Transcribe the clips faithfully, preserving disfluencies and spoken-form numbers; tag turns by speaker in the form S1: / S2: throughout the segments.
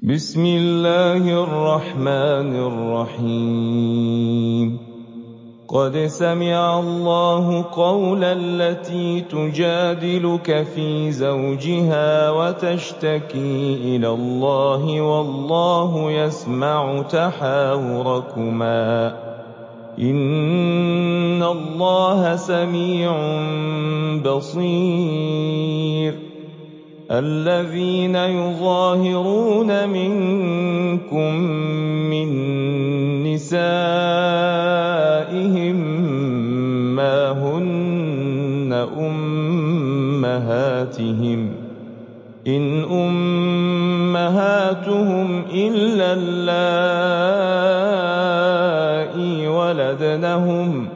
S1: بسم الله الرحمن الرحيم قد سمع الله قول التي تجادلك في زوجها وتشتكي إلى الله والله يسمع تحاوركما إن الله سميع بصير الذين يظاهرون منكم من نسائهم ما هن أمهاتهم إن أمهاتهم إلا اللائي ولدنهم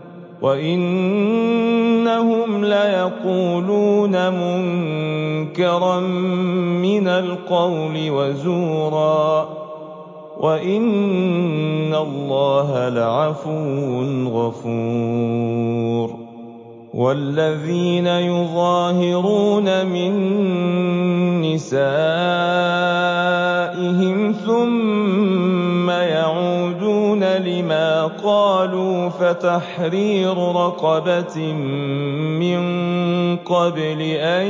S1: وإنهم ليقولون منكرا من القول وزورا وإن الله لعفو غفور والذين يظاهرون من نسائهم ثم يعودون لما قالوا فتحرير رقبة من قبل أن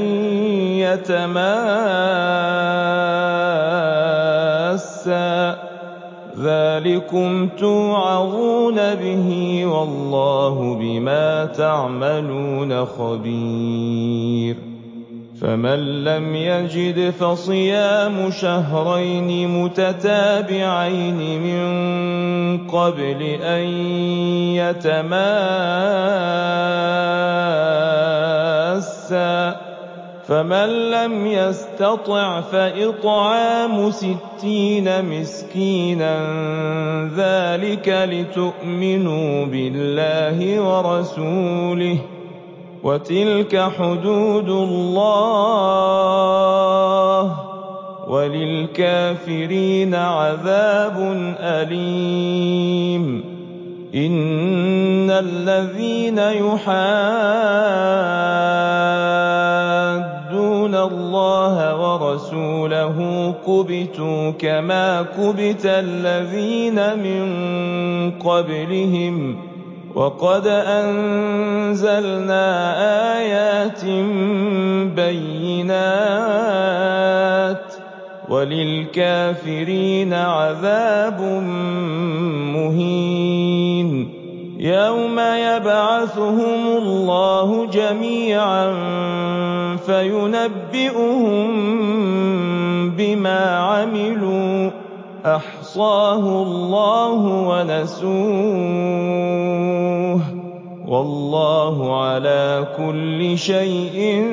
S1: يتماسا ذلكم توعظون به والله بما تعملون خبير فمن لم يجد فصيام شهرين متتابعين من قبل أن يتماسا فمن لم يستطع فإطعام ستين مسكينا ذلك لتؤمنوا بالله ورسوله وتلك حدود الله وللكافرين عذاب أليم إن الذين يحادون الله ورسوله كبتوا كما كبت الذين من قبلهم وقد أنزلنا آيات بينات وللكافرين عذاب مهين يوم يبعثهم الله جميعا فينبئهم بما عملوا أحصاه الله ونسوه والله على كل شيء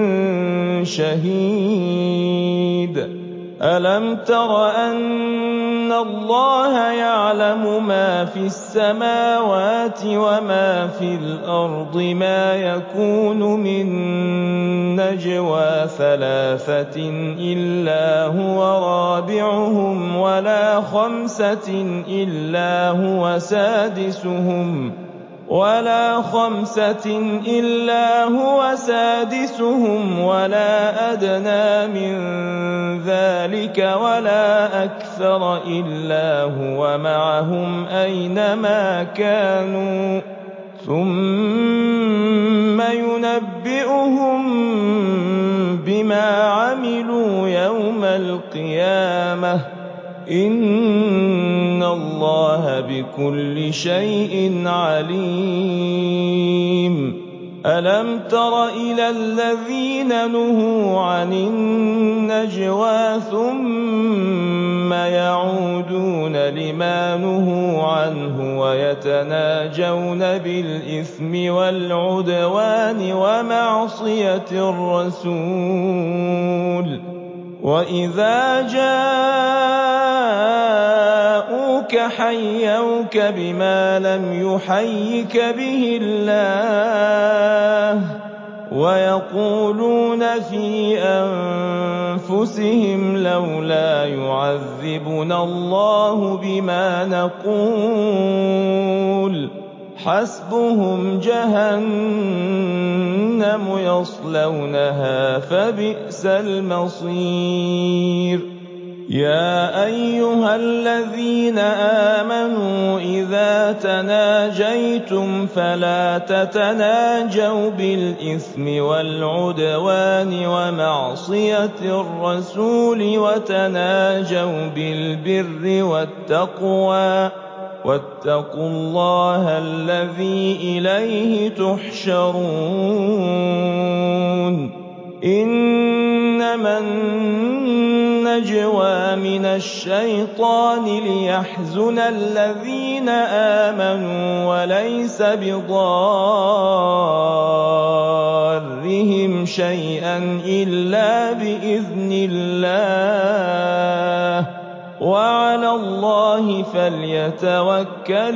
S1: شهيد ألم تر أن الله يعلم ما في السماوات وما في الأرض ما يكون من نجوى ثلاثة إلا هو رابعهم ولا خمسة إلا هو سادسهم ولا خمسة إلا هو سادسهم ولا أدنى من ذلك ولا أكثر إلا هو معهم أينما كانوا ثم ينبئهم بما عملوا يوم القيامة إن الله بكل شيء عليم ألم تر إلى الذين نهوا عن النجوى ثم يعودون لما نهوا عنه ويتناجون بالإثم والعدوان ومعصية الرسول وإذا جاءوك حيوك بما لم يحيك به الله ويقولون في أنفسهم لولا يعذبنا الله بما نقول حسبهم جهنم يصلونها فبئس المصير يَا أَيُّهَا الَّذِينَ آمَنُوا إِذَا تَنَاجَيْتُمْ فَلَا تَتَنَاجَوْا بِالْإِثْمِ وَالْعُدْوَانِ وَمَعْصِيَتِ الرَّسُولِ وَتَنَاجَوْا بِالْبِرِّ وَالتَّقْوَىٰ ۖ وَاتَّقُوا اللَّهَ الَّذِي إِلَيْهِ تُحْشَرُونَ إِنَّمَا النَّجْوَىٰ مِنَ الشَّيْطَانِ لِيَحْزُنَ الَّذِينَ آمَنُوا وَلَيْسَ بِضَارِّهِمْ شَيْئًا إِلَّا بِإِذْنِ اللَّهِ ۚ وَعَلَى اللَّهِ فَلْيَتَوَكَّلِ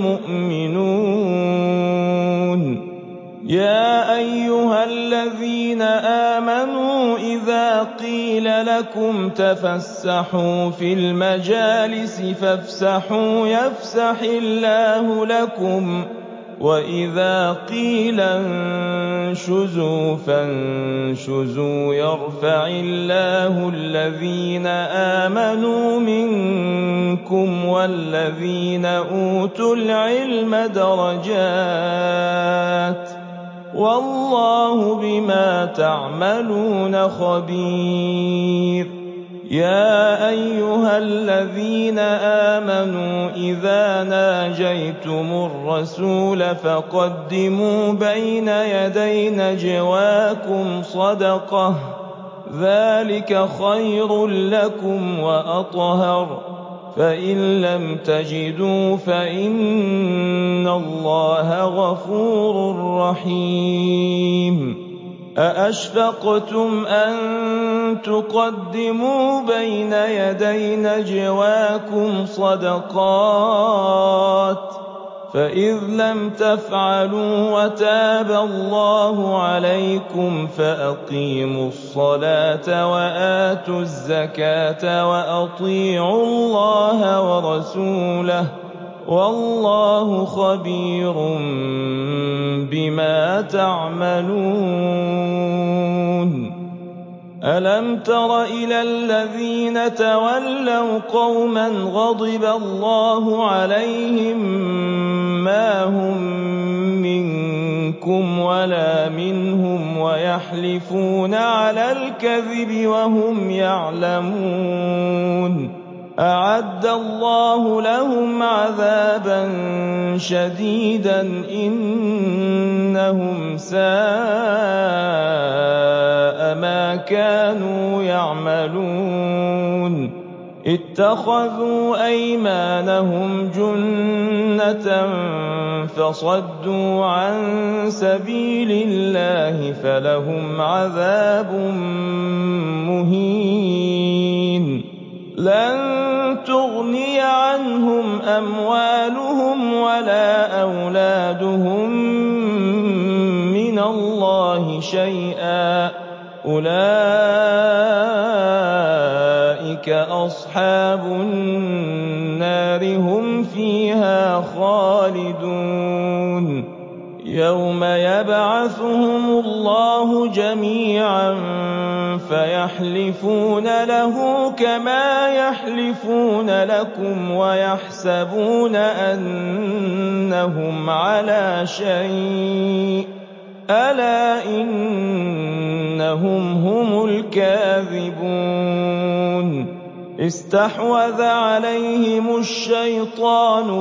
S1: الْمُؤْمِنُونَ يَا أَيُّهَا الَّذِينَ آمَنُوا إِذَا قِيلَ لَكُمْ تَفَسَّحُوا فِي الْمَجَالِسِ فَافْسَحُوا يَفْسَحِ اللَّهُ لَكُمْ ۖ وَإِذَا قِيلَ انشُزُوا فَانشُزُوا يَرْفَعِ اللَّهُ الَّذِينَ آمَنُوا مِنكُمْ وَالَّذِينَ أُوتُوا الْعِلْمَ دَرَجَاتٍ ۚ وَاللَّهُ بِمَا تَعْمَلُونَ خَبِيرٌ يَا أَيُّهَا الَّذِينَ آمَنُوا إِذَا نَاجَيْتُمُ الرَّسُولَ فَقَدِّمُوا بَيْنَ يَدَيْ نَجْوَاكُمْ صَدَقَةً ۚ ذَٰلِكَ خَيْرٌ لَّكُمْ وَأَطْهَرُ ۚ فَإِن لَّمْ تَجِدُوا فَإِنَّ اللَّهَ غَفُورٌ رَّحِيمٌ أَأَشْفَقْتُمْ أَن تُقَدِّمُوا بَيْنَ يَدَيْ نَجْوَاكُمْ صَدَقَاتٍ ۚ فَإِذْ لَمْ تَفْعَلُوا وَتَابَ اللَّهُ عَلَيْكُمْ فَأَقِيمُوا الصَّلَاةَ وَآتُوا الزَّكَاةَ وَأَطِيعُوا اللَّهَ وَرَسُولَهُ ۚ وَاللَّهُ خَبِيرٌ بِمَا تَعْمَلُونَ أَلَمْ تَرَ إِلَى الَّذِينَ تَوَلَّوْا قَوْمًا غَضِبَ اللَّهُ عَلَيْهِم مَّا هُم مِّنكُمْ وَلَا مِنْهُمْ وَيَحْلِفُونَ عَلَى الْكَذِبِ وَهُمْ يَعْلَمُونَ أَعَدَّ اللَّهُ لَهُمْ عَذَابًا شَدِيدًا ۖ إِنَّهُمْ سَاءَ مَا كَانُوا يَعْمَلُونَ اتَّخَذُوا أَيْمَانَهُمْ جُنَّةً فَصَدُّوا عَن سَبِيلِ اللَّهِ فَلَهُمْ عَذَابٌ مُّهِينٌ لَّن تُغْنِيَ عَنْهُمْ أَمْوَالُهُمْ وَلَا أَوْلَادُهُم مِّنَ اللَّهِ شَيْئًا ۚ أُولَٰئِكَ أَصْحَابُ النَّارِ ۖ هُمْ فِيهَا خَالِدُونَ يَوْمَ يَبْعَثُهُمُ اللَّهُ جَمِيعًا فَيَحْلِفُونَ لَهُ كَمَا يَحْلِفُونَ لَكُمْ وَيَحْسَبُونَ أَنَّهُمْ عَلَىٰ شَيْءٍ ۚ أَلَا إِنَّهُمْ هُمُ الْكَاذِبُونَ اسْتَحْوَذَ عَلَيْهِمُ الشَّيْطَانُ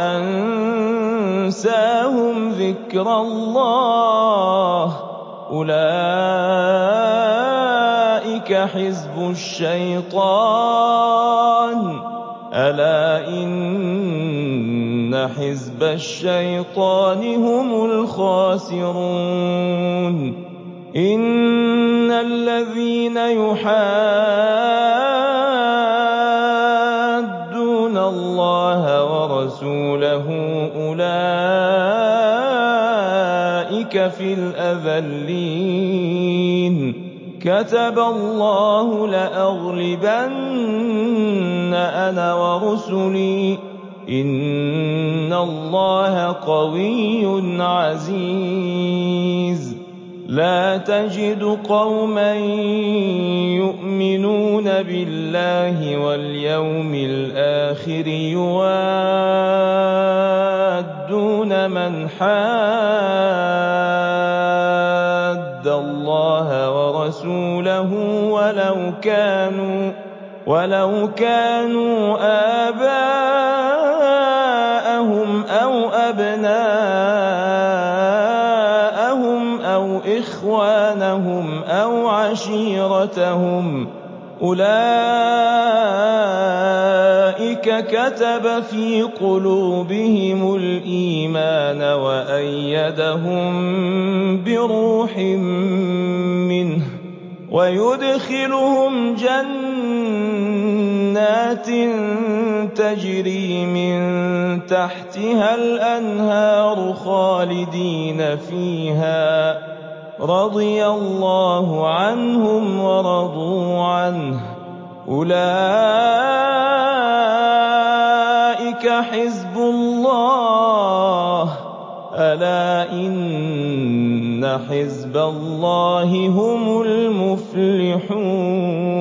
S1: فَأَنسَاهُمْ ذِكْرَ اللَّهِ ۚ أُولَٰئِكَ حِزْبُ الشَّيْطَانِ ۚ أَلَا إِنَّ حِزْبَ الشَّيْطَانِ هُمُ الْخَاسِرُونَ إِنَّ الَّذِينَ يُحَادُّونَ اللَّهَ وَرَسُولَهُ أُولَٰئِكَ فِي الْأَذَلِّينَ كَتَبَ اللَّهُ لَأَغْلِبَنَّ أَنَا وَرُسُلِي ۚ إِنَّ اللَّهَ قَوِيٌّ عَزِيزٌ لَّا تَجِدُ قَوْمًا يُؤْمِنُونَ بِاللَّهِ وَالْيَوْمِ الْآخِرِ يُوَادُّونَ مَنْ حَادَّ اللَّهَ وَرَسُولَهُ وَلَوْ كَانُوا آبَاءَهُمْ أَوْ أَبْنَاءَهُمْ أَوْ إِخْوَانَهُمْ أَوْ عَشِيرَتَهُمْ ۚ أُولَٰئِكَ كَتَبَ فِي قُلُوبِهِمُ الْإِيمَانَ وَأَيَّدَهُم بِرُوحٍ مِّنْهُ وَيُدْخِلُهُمْ جَنَّاتٍ تَجْرِي مِن تَحْتِهَا الْأَنْهَارُ خَالِدِينَ فِيهَا ۚ رَضِيَ اللَّهُ عَنْهُمْ وَرَضُوا عَنْهُ ۚ أُولَٰئِكَ حِزْبُ اللَّهِ ۚ أَلَا إِنَّ حِزْبَ اللَّهِ هُمُ الْمُفْلِحُونَ